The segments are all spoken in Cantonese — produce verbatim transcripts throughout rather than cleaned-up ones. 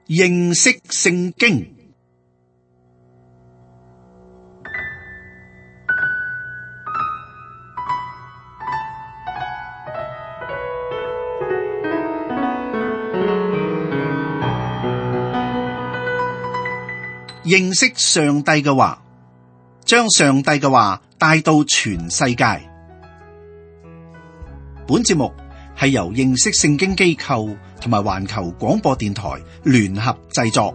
認識聖經。認識上帝嘅話，將上帝嘅話帶到全世界。本節目係由認識聖經機構同埋環球廣播電台聯合製作。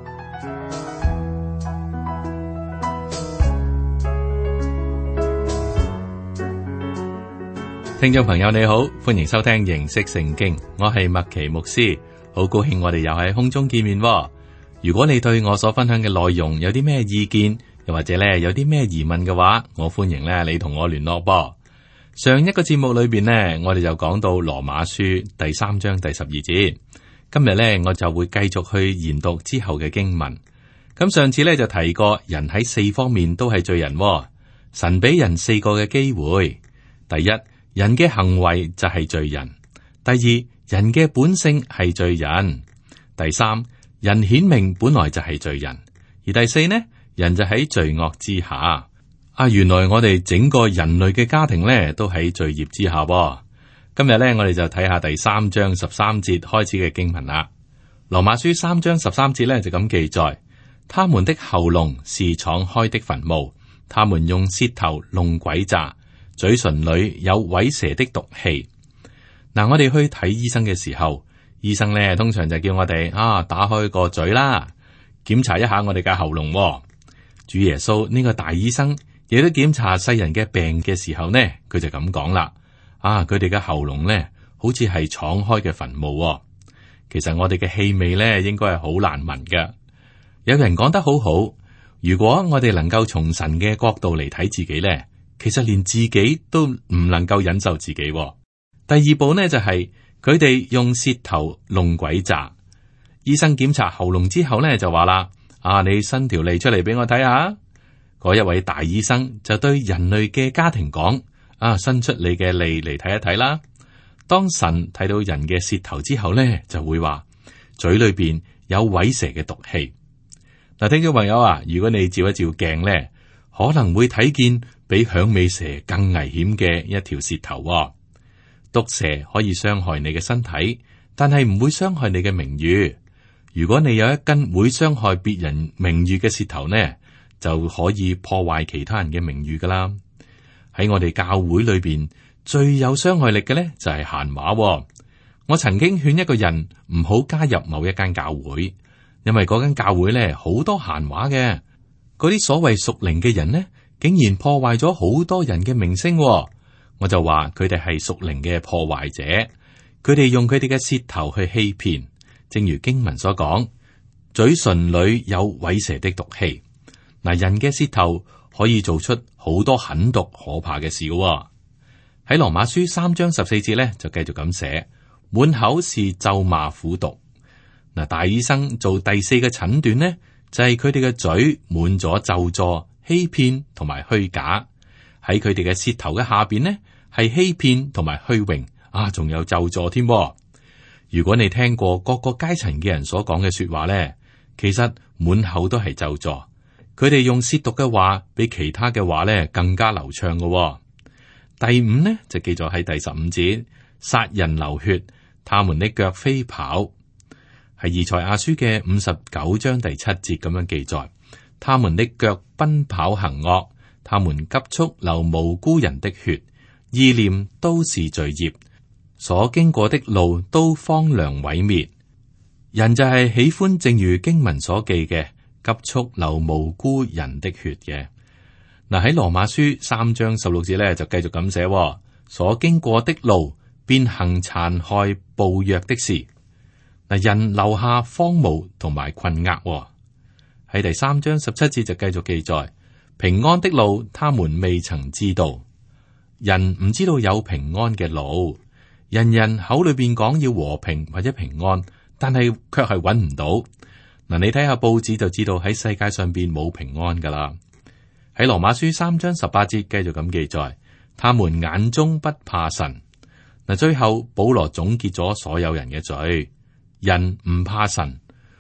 聽眾朋友你好，歡迎收聽認識聖經，我係麥奇牧師，好高興我哋又喺空中見面。如果你對我所分享嘅內容有啲咩意見，又或者咧有啲咩疑問嘅話，我歡迎咧你同我聯絡噃。上一個節目裏邊呢，我哋就講到羅馬書第三章第十二節。今日呢，我就會繼續去研讀之後嘅經文。咁上次咧就提過，人喺四方面都係罪人。神俾人四個嘅機會：第一，人嘅行為就係罪人；第二，人嘅本性係罪人；第三，人顯明本來就係罪人，而第四呢，人就喺罪惡之下。啊，原來我哋整個人類嘅家庭呢，都喺罪孽之下。今日呢，我哋就睇下第三章十三節開始嘅經文啦。羅馬書三章十三節呢，就咁記載：他們的喉嚨是敞開的墳墓，他們用舌頭弄詭詐，嘴唇裏有虺蛇的毒氣。嗱，我哋去睇醫生嘅時候，醫生咧通常就叫我哋啊打開個嘴啦，檢查一下我哋嘅喉嚨。主耶穌呢個大醫生亦都檢查世人嘅病嘅時候呢，佢就咁講啦：啊，佢哋嘅喉嚨咧好似係敞開嘅墳墓。其實我哋嘅氣味咧應該係好難聞嘅。有人講得好好，如果我哋能夠從神嘅角度嚟睇自己咧，其實連自己都唔能夠忍受自己。第二步呢就係、是。佢哋用舌頭弄詭詐。醫生檢查喉嚨之後呢，就話啦：啊，你伸條脷出嚟俾我睇下。嗰一位大醫生就對人類嘅家庭講：啊，伸出你嘅脷嚟睇一睇啦。當神睇到人嘅舌頭之後呢，就會話嘴裏邊有虺蛇嘅毒氣。嗱，聽眾朋友啊，如果你照一照鏡呢，可能會睇見比響尾蛇更危險嘅一條舌頭。毒蛇可以傷害你嘅身體，但係唔會傷害你嘅名譽。如果你有一根會傷害別人名譽嘅舌頭呢，就可以破壞其他人嘅名譽噶啦。喺我哋教會裏邊，最有傷害力嘅呢就係閒話。我曾經勸一個人唔好加入某一間教會，因為嗰間教會呢好多閒話嘅。嗰啲所謂屬靈嘅人呢，竟然破壞咗好多人嘅名聲。我就話佢哋係屬靈嘅破壞者，佢哋用佢哋嘅舌頭去欺騙，正如經文所講，嘴唇裏有虺蛇的毒氣。嗱，人嘅舌頭可以做出好多狠毒可怕嘅事嘅。喺羅馬書三章十四節咧，就繼續咁寫：滿口是咒罵苦毒。嗱，大醫生做第四個診斷呢，就係佢哋嘅嘴滿咗咒詛、欺騙同埋虛假。喺佢哋嘅舌頭嘅下邊呢，係欺騙同埋虛榮啊，仲有咒詛添。如果你聽過各個階層嘅人所講嘅說話呢，其實滿口都係咒詛。佢哋用褻瀆嘅話，比其他嘅話呢更加流暢嘅。第五呢就記咗喺第十五節：殺人流血，他們的腳飛跑。係以賽亞書嘅五十九章第七節咁樣記載：他們的腳奔跑行惡。他們急速流無辜人的血，意念都是罪孽，所經過的路都荒涼毀滅。人就係喜歡正如經文所記嘅，急速流無辜人的血嘅。嗱，喺羅馬書三章十六節咧就繼續咁寫：所經過的路便行殘害暴虐的事。嗱，人留下荒蕪同埋困厄。喺第三章十七節就繼續記載。平安的路，他們未曾知道。人唔知道有平安嘅路，人人口裏邊講要和平或者平安，但係卻係揾唔到。嗱，你睇下報紙就知道喺世界上邊冇平安噶啦。喺羅馬書三章十八節繼續咁記載，他們眼中不怕神。嗱，最後保羅總結咗所有人嘅罪，人唔怕神，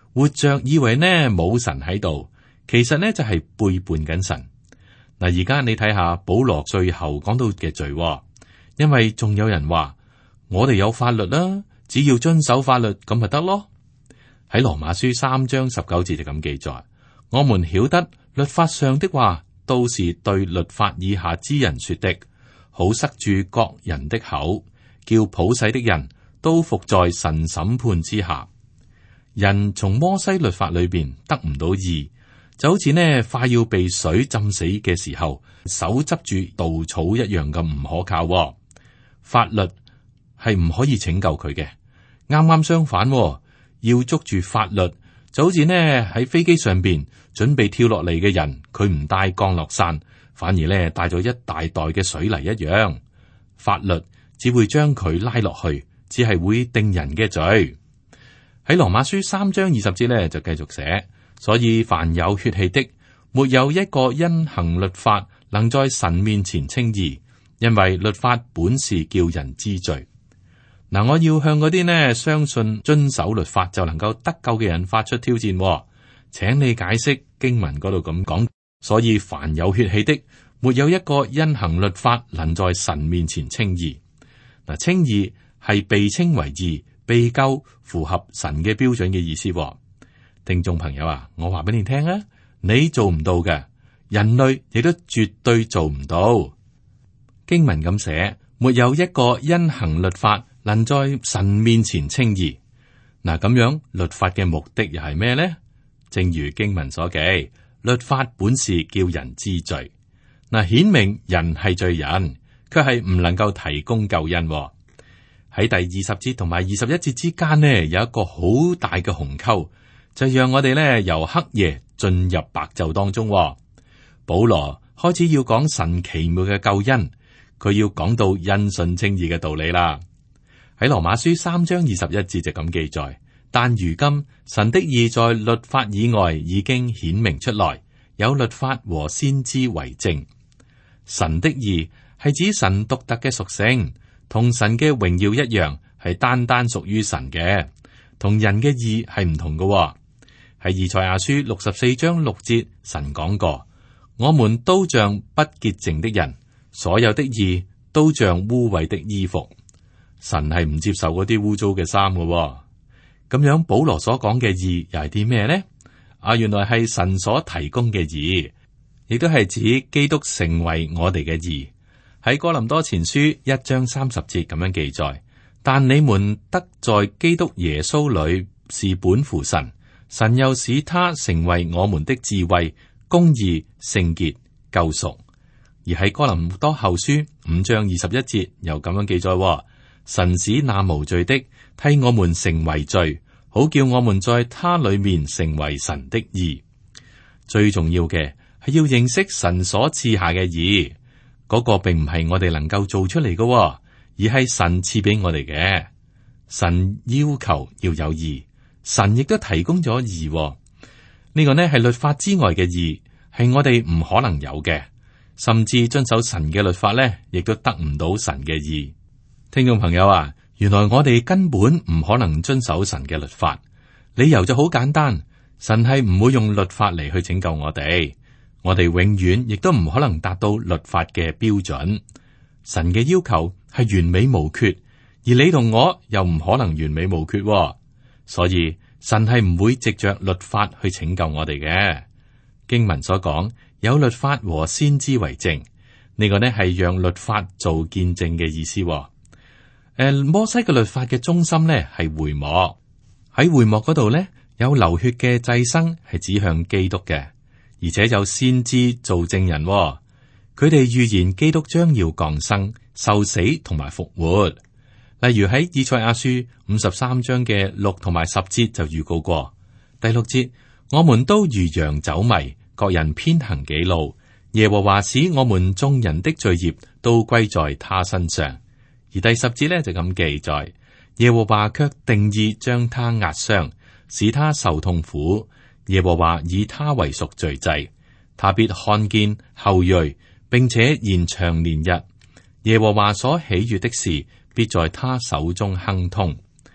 活着以為呢冇神喺度，其實呢就係背叛緊神。嗱，而家你睇下保羅最後講到嘅罪，因為仲有人話我哋有法律啦，只要遵守法律咁咪得咯。喺羅馬書三章十九節就咁記載，我們曉得律法上的話都是對律法以下之人說的，好塞住各人的口，叫普世的人都服在神審判之下。人從摩西律法裏邊得唔到義，就好似呢快要被水浸死嘅時候，手執住稻草一樣咁唔可靠喎。法律係唔可以拯救佢嘅，啱啱相反喎，要捉住法律，就好似呢喺飛機上邊準備跳落嚟嘅人，佢唔帶降落傘，反而呢帶咗一大袋嘅水泥一樣。法律只會將佢拉落去，只係會定人嘅罪。喺羅馬書三章二十節呢，就繼續寫，所以凡有血氣的，沒有一個因行律法能在神面前稱義，因為律法本是叫人知罪。嗱，我要向嗰啲呢相信遵守律法就能夠得救嘅人發出挑戰，請你解釋經文嗰度咁講。所以凡有血氣的，沒有一個因行律法能在神面前稱義。嗱，稱義係被稱為義，被救，符合神嘅標準嘅意思。聽眾朋友啊，我話俾你聽啊，你做唔到嘅，人類亦都絕對做唔到。經文咁寫，沒有一個因行律法能在神面前稱義。嗱，咁樣律法嘅目的又係咩呢？正如經文所記，律法本是叫人知罪。嗱，顯明人係罪人，卻係唔能夠提供救恩。喺第二十節同埋二十一節之間呢，有一個好大嘅鴻溝，就讓我哋呢由黑夜進入白晝當中。保羅開始要講神奇妙嘅救恩，佢要講到因信稱義嘅道理啦。喺羅馬書三章二十一節就咁記載，但如今神的義在律法以外已經顯明出來，有律法和先知為證。神的義係指神獨特嘅屬性。同神嘅榮耀一樣，係單單屬於神嘅，同人嘅義係唔同嘅、哦。喺以賽亞書六十四章六節，神講過：我們都像不潔淨的人，所有的義都像污穢的衣服。神係唔接受嗰啲污糟嘅衫嘅。咁樣保羅所講嘅義又係啲咩呢？啊，原來係神所提供嘅義，亦都係指基督成為我哋嘅義。喺哥林多前書一章三十節咁樣記載，但你們得在基督耶穌裏是本乎神，神又使他成為我們的智慧、公義、聖潔、救贖。而喺哥林多後書五章二十一節又咁樣記載，神使那無罪的替我們成為罪，好叫我們在他裏面成為神的義。最重要嘅係要認識神所賜下嘅義。嗰個並唔係我哋能夠做出嚟嘅，而係神賜俾我哋嘅。神要求要有義，神亦都提供咗義。呢個呢係律法之外嘅義，係我哋唔可能有嘅。甚至遵守神嘅律法呢，亦都得唔到神嘅義。聽眾朋友啊，原來我哋根本唔可能遵守神嘅律法。理由就好簡單，神係唔會用律法嚟去拯救我哋。我哋永遠亦都唔可能達到律法嘅標準。神嘅要求係完美無缺，而你同我又唔可能完美無缺，所以神係唔會藉着律法去拯救我哋嘅。經文所講有律法和先知為證，呢個呢係讓律法做見證嘅意思。誒，摩西嘅律法嘅中心呢係會幕，喺會幕嗰度呢有流血嘅祭牲係指向基督嘅。而且有先知做證人，佢哋預言基督將要降生、受死同埋復活。例如喺以賽亞書五十三章嘅六同埋十節就預告過。第六節，我們都如羊走迷，各人偏行己路。耶和華使我們眾人的罪孽都歸在他身上。而第十節呢，就咁記載，耶和華卻定意將他壓傷，使他受痛苦。耶和華以他為贖罪祭，他必看見後裔，並且延長年日。耶和華所喜悅的事，必在他手中亨通。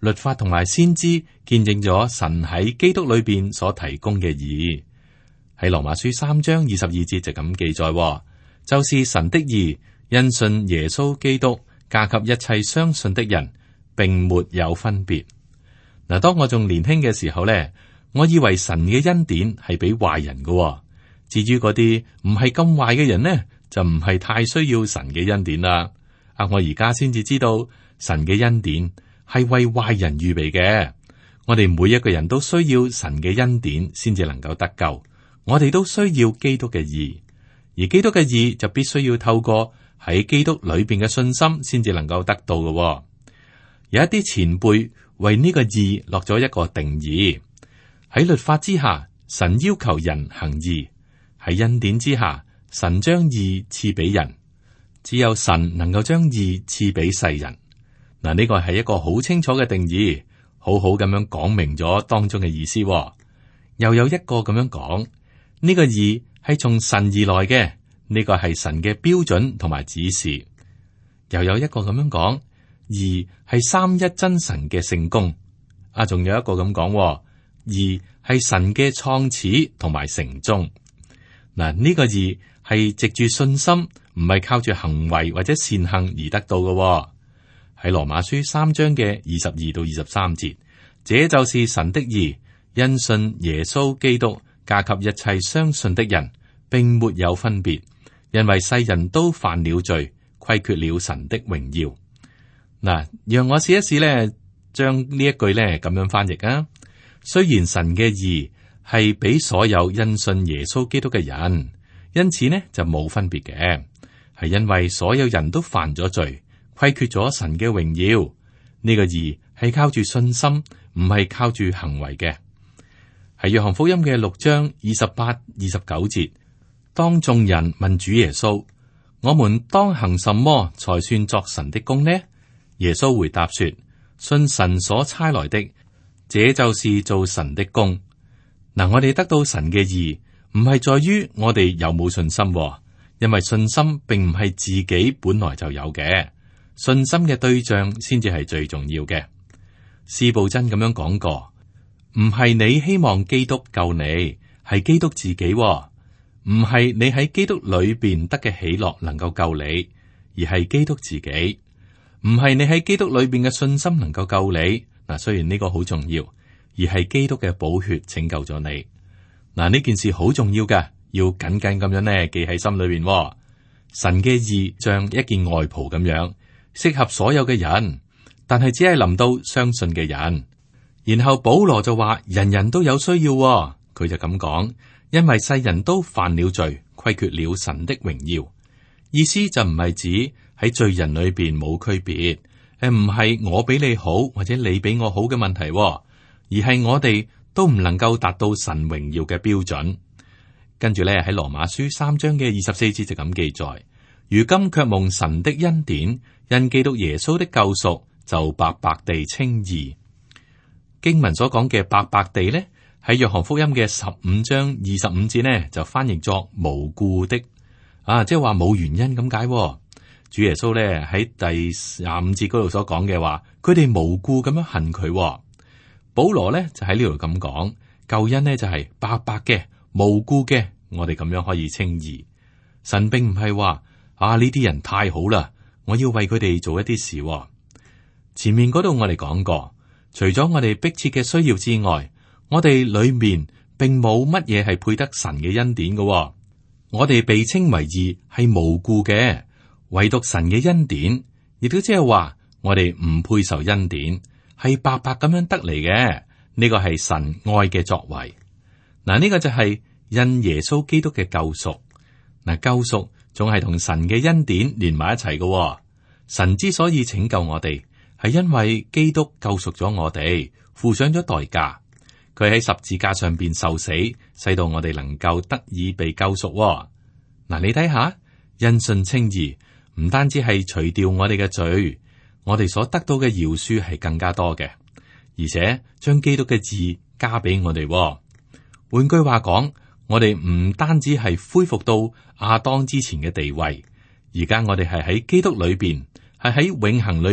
律法同埋先知見證咗神喺基督裏邊所提供嘅義。喺羅馬書三章二十二節就咁記載，就是神的義，因信耶穌基督加給一切相信的人，並沒有分別。嗱，當我仲年輕嘅時候咧，我以為神嘅恩典係俾壞人嘅，至於嗰啲唔係咁壞嘅人呢，就唔係太需要神嘅恩典啦。啊，我而家先至知道神嘅恩典係為壞人預備嘅。我哋每一個人都需要神嘅恩典先至能夠得救。我哋都需要基督嘅義，而基督嘅義就必須要透過喺基督裏邊嘅信心先至能夠得到嘅。有一啲前輩為呢個義落咗一個定義。喺律法之下，神要求人行義；喺恩典之下，神將義賜俾人。只有神能夠將義賜俾世人。嗱，呢個係一個好清楚嘅定義，好好咁樣講明咗當中嘅意思。又有一個咁樣講。呢個義係從神而來嘅，呢個係神嘅標準同埋指示。又有一個咁樣講，義係三一真神嘅聖工。啊，仲有一個咁講，義係神嘅創始同埋成終。嗱，呢個義係藉住信心，唔係靠住行為或者善行而得到嘅。喺羅馬書三章嘅二十二到二十三節，這就是神的義，因信耶穌基督加給一切相信的人，並沒有分別，因為世人都犯了罪，虧缺了神的榮耀。嗱，讓我試一試咧，將呢一句咧咁樣翻譯啊。雖然神嘅義係俾所有因信耶穌基督嘅人，因此呢就冇分別嘅，係因為所有人都犯咗罪，虧缺咗神嘅榮耀。呢個義係靠住信心，唔係靠住行為嘅。係約翰福音嘅六章二十八、二十九節，當眾人問主耶穌：我們當行什麼才算作神的工呢？耶穌回答說：信神所差來的，這就是做神的工。嗱，我哋得到神嘅義，唔係在於我哋有冇信心，因為信心並唔係自己本來就有嘅，信心嘅對象先至係最重要嘅。司布真咁樣講過。唔係你希望基督救你，係基督自己，唔係你喺基督裏邊得嘅喜樂能夠救你，而係基督自己。唔係你喺基督裏邊嘅信心能夠救你。嗱，雖然呢個好重要，而係基督嘅寶血拯救咗你。嗱，呢件事好重要㗎，要緊緊咁樣呢記喺心裏邊。神嘅義像一件外袍咁樣，適合所有嘅人，但係只係臨到相信嘅人。然後保羅就話人人都有需要，佢就咁講，因為世人都犯了罪，虧缺了神的榮耀。意思就唔係指喺罪人裏邊冇區別，誒唔係我比你好或者你比我好嘅問題，而係我哋都唔能夠達到神榮耀嘅標準。跟住咧喺羅馬書三章嘅二十四節就咁記載，如今卻蒙神的恩典，因基督耶穌的救贖，就白白地稱義。經文所講嘅白白地呢，喺約翰福音嘅十五章二十五節呢，就翻譯作無故的，啊，即係話冇原因咁解。主耶穌呢喺第廿五節嗰度所講嘅話，佢哋無故咁樣恨佢。保羅呢就喺呢度咁講，救恩呢就係白白嘅、無故嘅，我哋咁樣可以稱義。神並唔係話啊呢啲人太好啦，我要為佢哋做一啲事。前面嗰度我哋講過。除咗我哋迫切嘅需要之外，我哋裏面並冇乜嘢係配得神嘅恩典嘅。我哋被稱為義係無故嘅，唯獨神嘅恩典，亦都即係話我哋唔配受恩典，係白白咁樣得嚟嘅。呢個係神愛嘅作為。嗱，呢個就係因耶穌基督嘅救贖。嗱，救贖仲係同神嘅恩典連埋一齊嘅。神之所以拯救我哋，係因為基督救贖咗我哋，付上咗代價。佢喺十字架上邊受死，使到我哋能夠得以被救贖。嗱，你睇下，因信稱義，唔單止係除掉我哋嘅罪，我哋所得到嘅饒恕係更加多嘅，而且將基督嘅義加俾我哋。換句話講，我哋唔單止係恢復到亞當之前嘅地位，而家我哋係喺基督裏邊，係喺永恆裏邊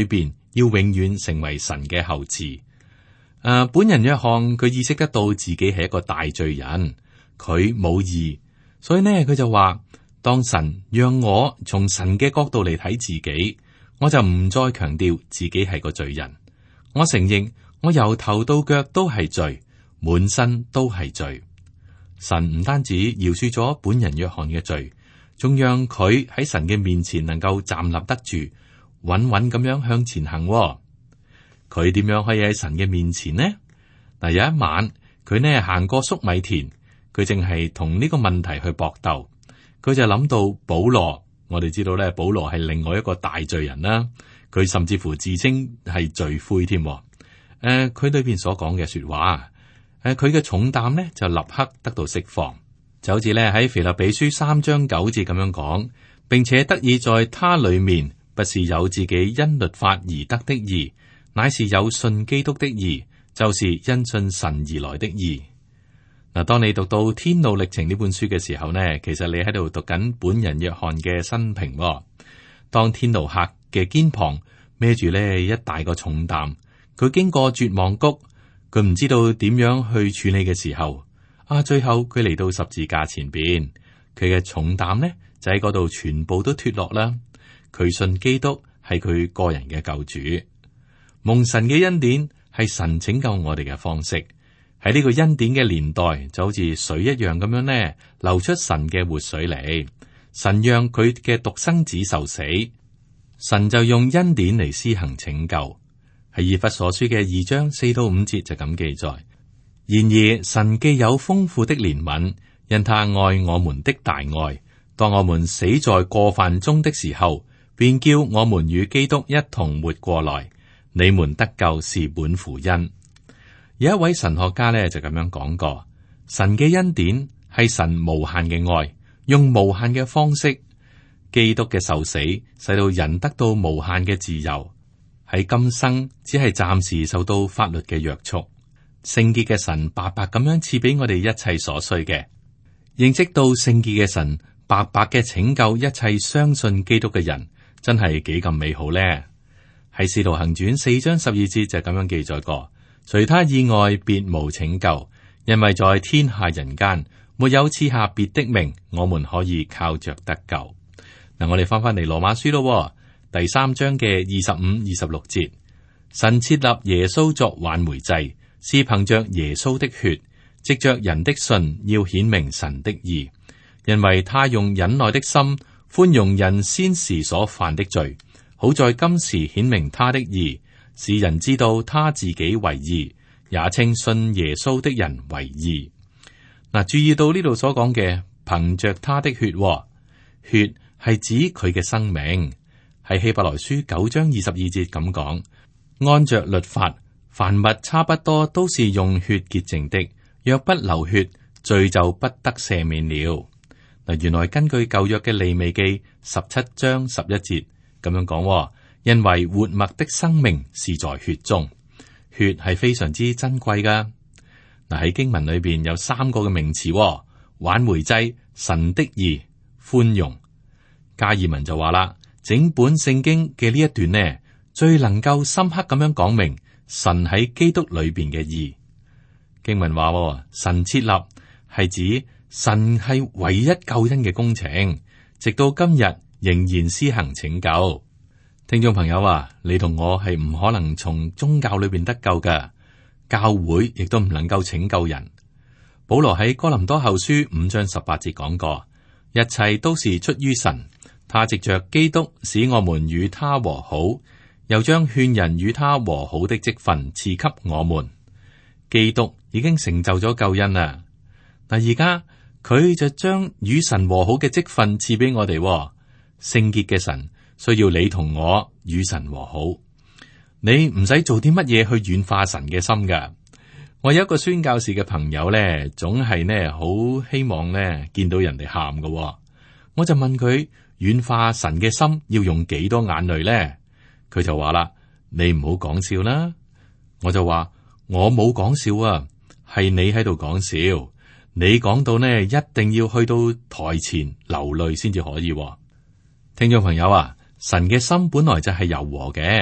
要永遠成為神嘅後嗣。誒、呃，本人約翰佢意識得到自己係一個大罪人，佢冇義，所以呢佢就話：當神讓我從神嘅角度嚟睇自己，我就唔再強調自己係個罪人。我承認我由頭到腳都係罪，滿身都係罪。神唔單止饒恕咗本人約翰嘅罪，仲讓佢喺神嘅面前能夠站立得住，穩穩咁樣向前行。佢點樣可以喺神嘅面前呢？嗱，有一晚佢呢行過粟米田，佢淨係同呢個問題去搏鬥。佢就諗到保羅，我哋知道咧，保羅係另外一個大罪人啦。佢甚至乎自稱係罪魁添。誒、呃，佢裏邊所講嘅說話。誒，佢嘅重擔呢就立刻得到釋放，就好似咧喺腓立比書三章九節咁樣講，並且得以在他裏面，不是有自己因律法而得的義，乃是有信基督的義，就是因信神而來的義。嗱，當你讀到《天路歷程》呢本書嘅時候呢，其實你喺度讀緊本人約翰嘅生平。當天路客嘅肩膀孭住呢一大個重擔，佢經過絕望谷。佢唔知道點樣去處理嘅時候，啊，最後佢嚟到十字架前邊，佢嘅重擔呢就喺嗰度全部都脫落啦。佢信基督係佢個人嘅救主，蒙神嘅恩典係神拯救我哋嘅方式。喺呢個恩典嘅年代，就好似水一樣咁樣呢，流出神嘅活水嚟。神讓佢嘅獨生子受死，神就用恩典嚟施行拯救。係以弗所書嘅二章四到五節就咁記載。然而神既有豐富的憐憫，因他愛我們的大愛，當我們死在過犯中的時候，便叫我們與基督一同活過來。你們得救是本乎恩。有一位神學家呢就咁樣講過：神嘅恩典係神無限嘅愛，用無限嘅方式，基督嘅受死使到人得到無限嘅自由。喺今生只係暫時受到法律嘅約束，聖潔嘅神白白咁樣賜俾我哋一切所需嘅。認識到聖潔嘅神白白嘅拯救一切相信基督嘅人，真係幾咁美好呢？喺使徒行傳四章十二節就咁樣記載過：除他以外別無拯救，因為在天下人間沒有賜下別的名，我們可以靠着得救。嗱，我哋翻翻嚟羅馬書咯。第三章嘅二十五、二十六節，神設立耶穌作挽回祭，是憑着耶穌的血，藉着人的信，要顯明神的義，因為他用忍耐的心寬容人先時所犯的罪，好在今時顯明他的義，使人知道他自己為義，也稱信耶穌的人為義。嗱，注意到呢度所講嘅憑着他的血，血係指佢嘅生命。喺希伯來書九章二十二節咁講，按着律法，凡物差不多都是用血潔淨的，若不流血，罪就不得赦免了。嗱，原來根據舊約嘅利未記十七章十一節咁樣講，因為活物的生命是在血中，血係非常之珍貴噶。嗱，喺經文裏邊有三個嘅名詞，挽回祭、神的義、寬容。加爾文就話啦。整本聖經嘅呢一段呢，最能夠深刻咁樣講明神喺基督裏邊嘅義。經文話，神設立係指神係唯一救恩嘅工程，直到今日仍然施行拯救。聽眾朋友啊，你同我係唔可能從宗教裏邊得救嘅，教會亦都唔能夠拯救人。保羅喺哥林多後書五章十八節講過，一切都是出於神。他藉着基督使我們與他和好，又將勸人與他和好的職分賜給我們。基督已經成就咗救恩啦，但而家佢就將與神和好嘅職分賜俾我哋。聖潔嘅神需要你同我與神和好，你唔使做啲乜嘢去軟化神嘅心噶。我有一個宣教士嘅朋友咧，總係呢好希望呢見到人哋喊噶，我就問佢。軟化神嘅心要用幾多眼淚呢？佢就話啦，你唔好講笑啦。我就話我冇講笑啊，係你喺度講笑。你講到呢，一定要去到台前流淚先至可以。聽眾朋友啊，神嘅心本來就係柔和嘅，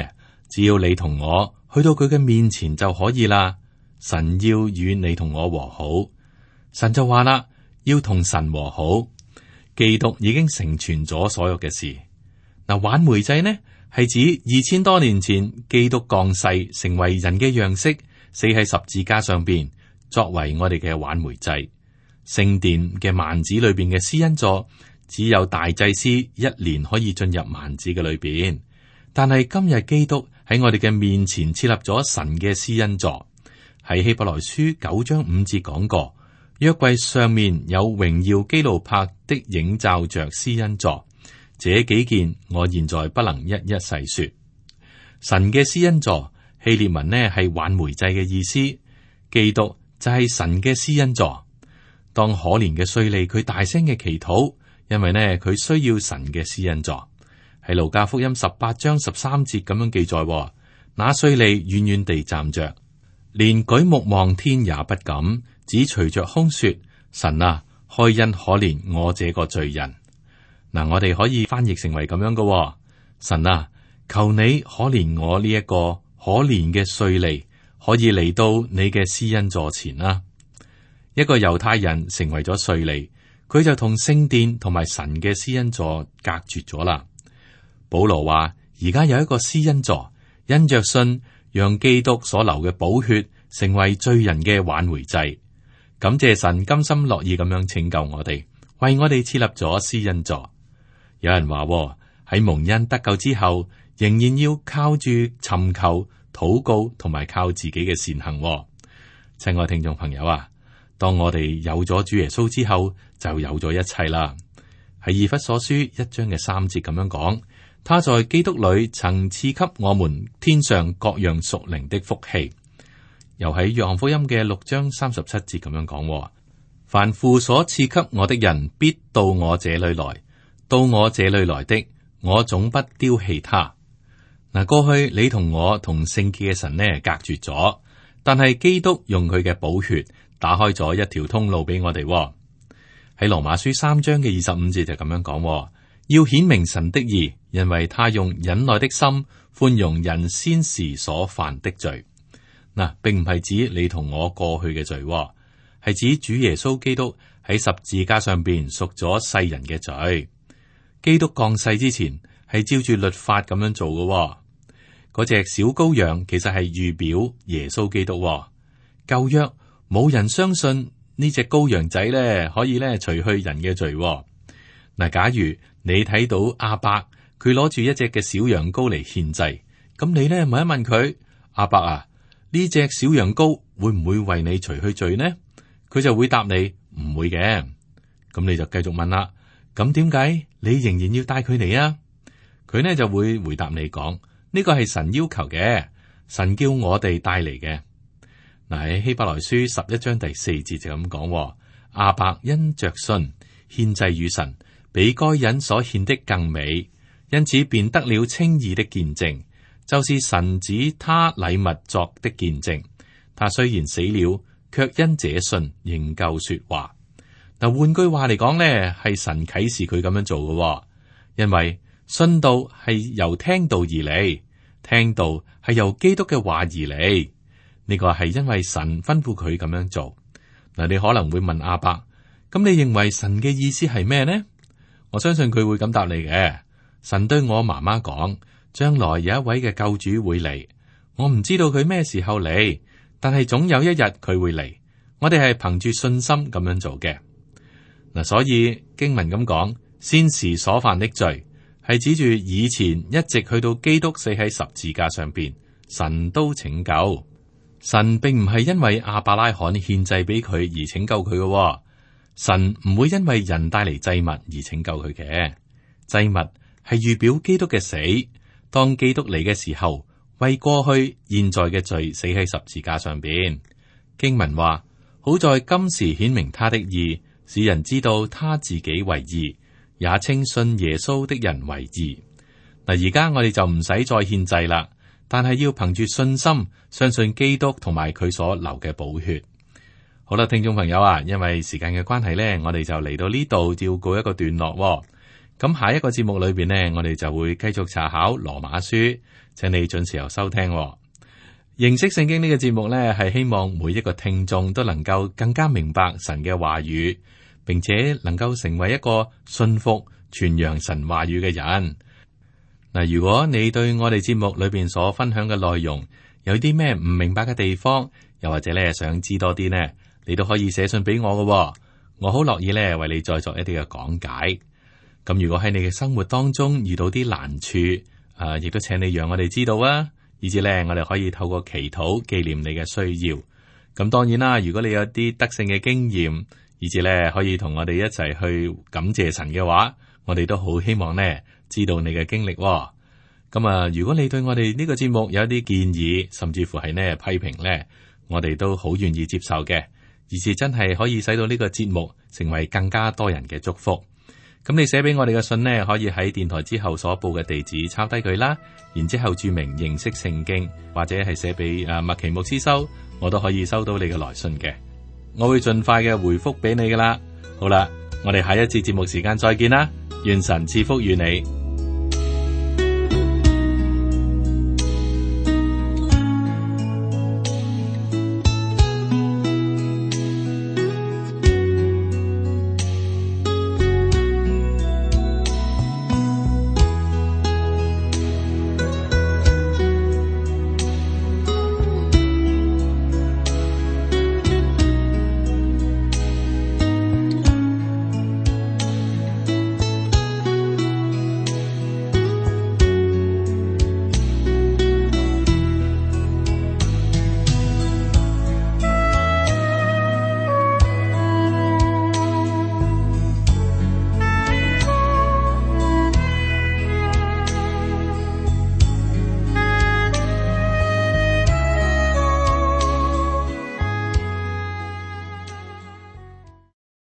只要你同我去到佢嘅面前就可以啦。神要與你同我和好，神就話啦，要同神和好。基督已經成全咗所有嘅事。嗱，挽回祭呢係指二千多年前基督降世，成為人嘅樣式，死喺十字架上邊，作為我哋嘅挽回祭。聖殿嘅幔子裏邊嘅施恩座，只有大祭司一年可以進入幔子嘅裏邊。但係今日基督喺我哋嘅面前設立咗神嘅施恩座。喺希伯來書九章五節講過，約櫃上面有榮耀基路伯的影罩着施恩座。這幾件我現在不能一一細說。神嘅施恩座，希臘文呢係挽回祭嘅意思。基督就係神嘅施恩座。當可憐嘅稅吏佢大聲嘅祈禱，因為呢佢需要神嘅施恩座。喺路加福音十八章十三節咁樣記載，那稅吏遠遠地站着，連舉目望天也不敢，只捶着胸說：神啊，開恩可憐我這個罪人。嗱，我哋可以翻譯成為咁樣嘅：神啊，求你可憐我呢一個可憐嘅稅吏，可以嚟到你嘅施恩座前啦。一個猶太人成為咗稅吏，佢就同聖殿同埋神嘅施恩座隔絕咗啦。保羅話：而家有一個施恩座，因着信，讓基督所流嘅寶血成為罪人嘅挽回祭。感謝神甘心樂意咁樣拯救我哋，為我哋設立咗施恩座。有人話喺蒙恩得救之後，仍然要靠住尋求、禱告同埋靠自己嘅善行。親愛聽眾朋友啊，當我哋有咗主耶穌之後，就有咗一切啦。喺以弗所書一章嘅三節咁樣講，他在基督裏曾賜給我們天上各樣屬靈的福氣。又喺約翰福音嘅六章三十七節咁樣講，凡父所賜給我的人，必到我這裏來。到我這裏來的，我總不丟棄他。嗱，過去你同我同聖潔嘅神呢隔絕咗，但係基督用佢嘅寶血打開咗一條通路俾我哋。喺羅馬書三章嘅二十五節就咁樣講，要顯明神的義，因為他用忍耐的心寬容人先時所犯的罪。嗱，並唔係指你同我過去嘅罪，係指主耶穌基督喺十字架上邊贖咗世人嘅罪。基督降世之前係照住律法咁樣做嘅，嗰隻小羔羊其實係預表耶穌基督。舊約冇人相信呢隻羔羊仔咧可以咧除去人嘅罪。嗱，假如你睇到亞伯佢攞住一隻嘅小羊羔嚟獻祭，咁你咧問一問佢：亞伯啊，呢隻小羊羔會唔會為你除去罪呢？佢就會答你唔會嘅。咁你就繼續問啦。咁點解你仍然要帶佢嚟啊？佢呢就會回答你講：呢個係神要求嘅，神叫我哋帶嚟嘅。嗱，喺希伯來書十一章第四節就咁講：亞伯因着信獻祭與神，比該隱所獻的更美，因此便得了稱義的見證，就是神指他禮物作的見證。他雖然死了，卻因這信仍舊說話。嗱，換句話嚟講呢，係神啟示佢咁樣做嘅，因為信道係由聽道而嚟，聽道係由基督嘅話而嚟。呢個係因為神吩咐佢咁樣做。嗱，你可能會問亞伯：咁你認為神嘅意思係咩呢？我相信佢會咁答你嘅。神對我媽媽講，將來有一位嘅救主會嚟，我唔知道佢咩時候嚟，但係總有一日佢會嚟。我哋係憑住信心咁樣做嘅。嗱，所以經文咁講，先時所犯的罪係指住以前一直去到基督死喺十字架上邊，神都拯救。神並唔係因為亞伯拉罕獻祭俾佢而拯救佢嘅，神唔會因為人帶嚟祭物而拯救佢嘅。祭物係預表基督嘅死，當基督嚟嘅時候，為過去、現在嘅罪死喺十字架上邊。經文話：好在今時顯明他的義，使人知道他自己為義，也稱信耶穌的人為義。嗱，而家我哋就唔使再獻祭啦，但係要憑住信心相信基督同埋佢所流嘅寶血。好啦，聽眾朋友啊，因為時間嘅關係呢，我哋就嚟到呢度照告一個段落。咁下一個節目裏邊呢，我哋就會繼續查考羅馬書， 請你準時候收聽喎。認識聖經呢個節目呢，係希望每一個聽眾都能夠更加明白神嘅話語，並且能夠成為一個信服傳揚神話語嘅人。嗱，如果你對我哋節目裏邊所分享嘅內容有啲咩唔明白嘅地方，又或者咧想知多啲呢，你都可以寫信俾我嘅喎，我好樂意咧為你再作一啲嘅講解。咁如果喺你嘅生活當中遇到啲難處，啊，亦都請你讓我哋知道啊。以至咧，我哋可以透過祈禱紀念你嘅需要。咁當然啦，如果你有啲得勝嘅經驗，以至咧可以同我哋一齊去感謝神嘅話，我哋都好希望呢知道你嘅經歷喎。咁啊，如果你對我哋呢個節目有一啲建議，甚至乎係呢批評呢，我哋都好願意接受嘅，而是真係可以使到呢個節目成為更加多人嘅祝福。咁你寫俾我哋嘅信呢，可以喺電台之後所報嘅地址抄低佢啦，然之後注明認識聖經，或者係寫俾誒麥奇牧師收，我都可以收到你嘅來信嘅，我會盡快嘅回覆俾你噶啦。好啦，我哋下一次節目時間再見啦，願神賜福與你。